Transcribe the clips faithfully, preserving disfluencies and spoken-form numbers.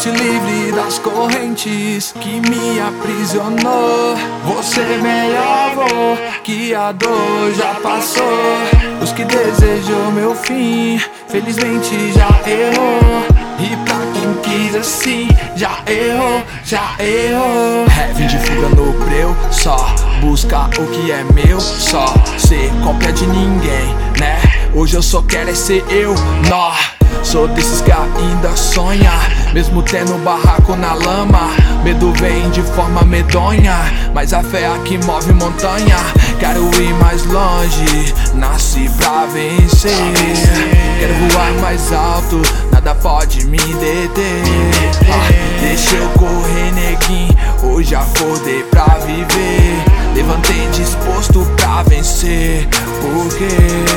sente livre das correntes que me aprisionou. Você melhor vou, que a dor já passou. Os que desejam meu fim, felizmente já errou. E pra quem quis assim, já errou, já errou. Heavy de fuga no breu, só busca o que é meu, só ser cópia de ninguém, né? Hoje eu só quero é ser eu, nó. Sou desses que ainda sonha, mesmo tendo barraco na lama. Medo vem de forma medonha, mas a fé é a que move montanha. Quero ir mais longe, nasci pra vencer. Quero voar mais alto, nada pode me deter. ah, Deixa eu correr, neguinho, hoje acordei pra viver. Levantei disposto pra vencer, porque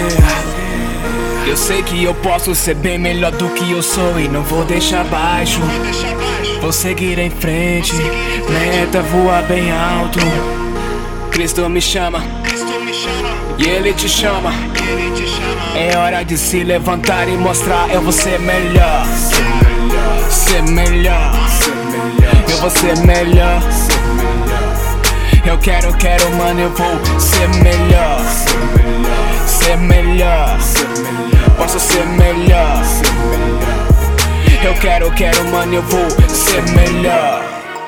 eu sei que eu posso ser bem melhor do que eu sou e não vou deixar baixo. Vou seguir em frente, meta voar bem alto. Cristo me chama e Ele te chama. É hora de se levantar e mostrar: eu vou ser melhor, ser melhor, eu vou ser melhor. Eu quero, quero, mano, eu vou ser melhor, ser melhor, posso ser melhor. Eu quero, quero, mano, eu vou ser melhor.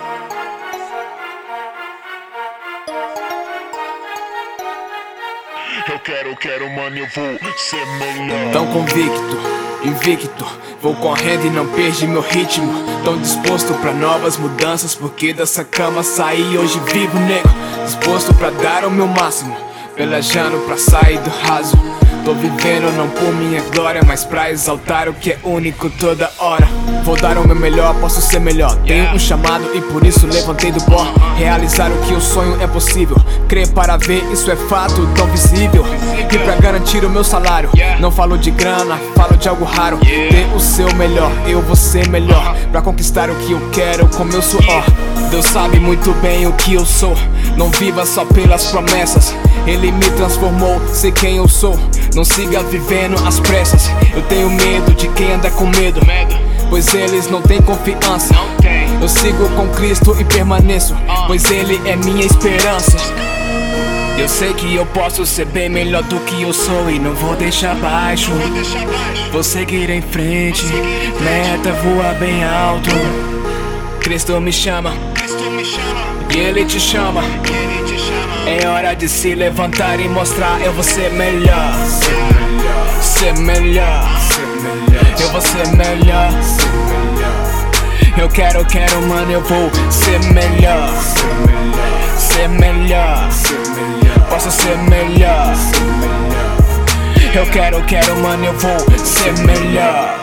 Eu quero, quero, mano, eu vou ser melhor. Tão convicto, invicto, vou correndo e não perdi meu ritmo. Tão disposto pra novas mudanças, porque dessa cama saí hoje vivo, nego. Disposto pra dar o meu máximo, pelejando pra sair do raso. Tô vivendo não por minha glória, mas pra exaltar o que é único toda hora. Vou dar o meu melhor, posso ser melhor. Tenho um chamado e por isso levantei do pó. Realizar o que eu sonho é possível. Crer para ver, isso é fato tão visível. E pra garantir o meu salário, não falo de grana, falo de algo raro. Dê o seu melhor, eu vou ser melhor, pra conquistar o que eu quero com meu suor. Deus sabe muito bem o que eu sou. Não viva só pelas promessas, Ele me transformou, sei quem eu sou. Não siga vivendo às pressas. Eu tenho medo de quem anda com medo, pois eles não têm confiança. Eu sigo com Cristo e permaneço, pois Ele é minha esperança. Eu sei que eu posso ser bem melhor do que eu sou e não vou deixar baixo. Vou seguir em frente, meta voar bem alto. Cristo me chama e Ele te chama. É hora de se levantar e mostrar: eu vou ser melhor, ser melhor, eu vou ser melhor. Eu quero, quero, mano, eu vou ser melhor, ser melhor, posso ser melhor. Eu quero, quero, mano, eu vou ser melhor.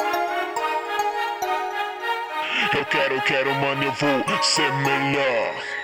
Eu quero, quero, mano, eu vou ser melhor.